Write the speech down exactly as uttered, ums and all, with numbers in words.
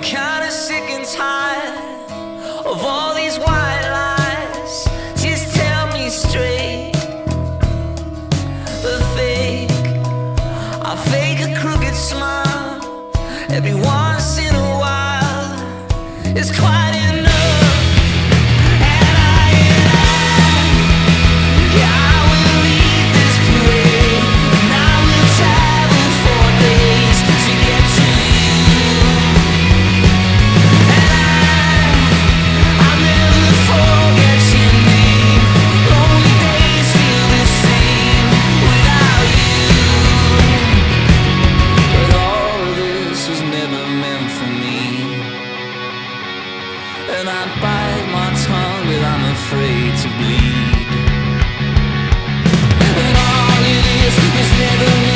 kinda sick and tired of all these white lies. Just tell me straight, the fake, I fake a crooked smile every once in a while. It's quite enough. And I bite my tongue, but I'm afraid to bleed. And all it is is never